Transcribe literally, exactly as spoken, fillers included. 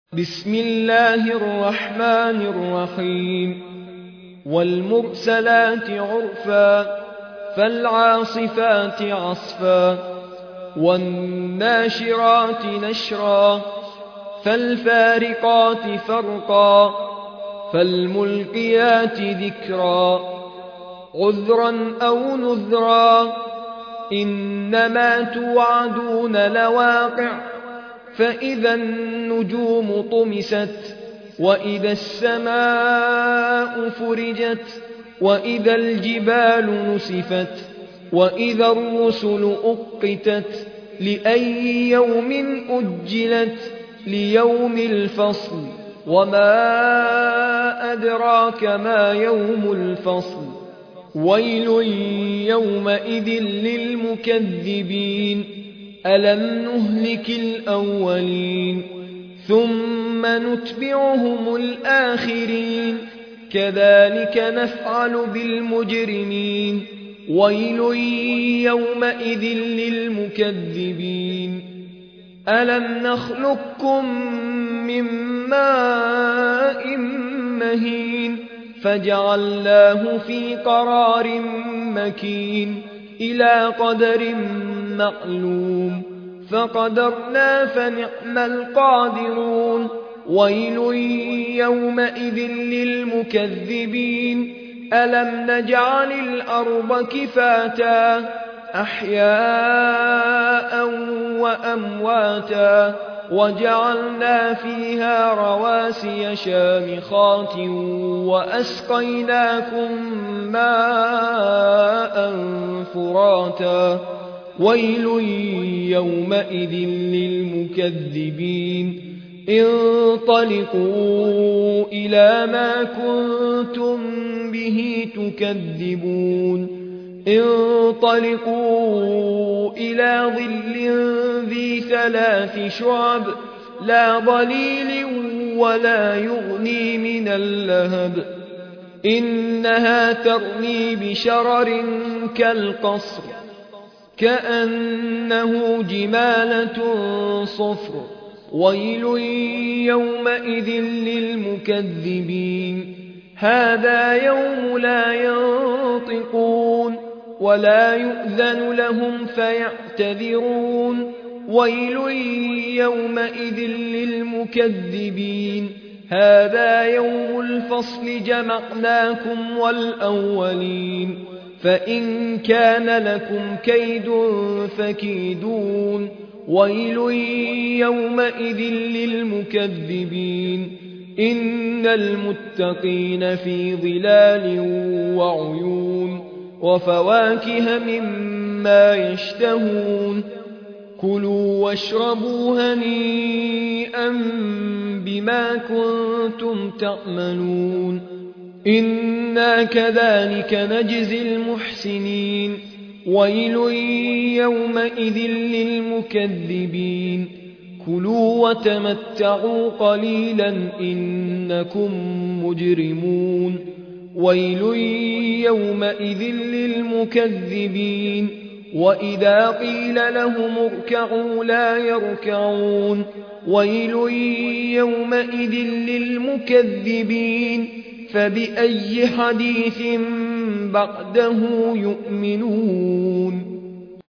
بسم الله الرحمن الرحيم والمرسلات عرفا فالعاصفات عصفا والناشرات نشرا فالفارقات فرقا فالملقيات ذكرا عذرا أو نذرا إنما توعدون لواقع فإذا النجوم طمست وإذا السماء فرجت وإذا الجبال نسفت وإذا الرسل أقتت لأي يوم أجلت ليوم الفصل وما أدراك ما يوم الفصل ويل يومئذ للمكذبين ألم نهلك الأولين ثم نتبعهم الآخرين كذلك نفعل بالمجرمين ويل يومئذ للمكذبين ألم نخلقكم من ماء مهين فجعلناه في قرار مكين إلى قدر معلوم فقدرنا فنعم القادرون ويل يومئذ للمكذبين ألم نجعل الأرض كفاتا أحياء وأمواتا وجعلنا فيها رواسي شامخات وأسقيناكم ماء فراتا ويل يومئذ للمكذبين انطلقوا إلى ما كنتم به تكذبون انطلقوا إلى ظل ذي ثلاث شعب لا ظليل ولا يغني من اللهب إنها ترمي بشرر كالقصر كأنه جمالة صفر ويل يومئذ للمكذبين هذا يوم لا ينطقون ولا يؤذن لهم فيعتذرون ويل يومئذ للمكذبين هذا يوم الفصل جمعناكم والأولين فإن كان لكم كيد فكيدون ويل يومئذ للمكذبين إن المتقين في ظلال وعيون وفواكه مما يشتهون كلوا واشربوا هنيئا بما كنتم تعملون إنا كذلك نجزي المحسنين ويل يومئذ للمكذبين كلوا وتمتعوا قليلا إنكم مجرمون ويل يومئذ للمكذبين وإذا قيل لهم اركعوا لا يركعون ويل يومئذ للمكذبين فبأي حديث بعده يؤمنون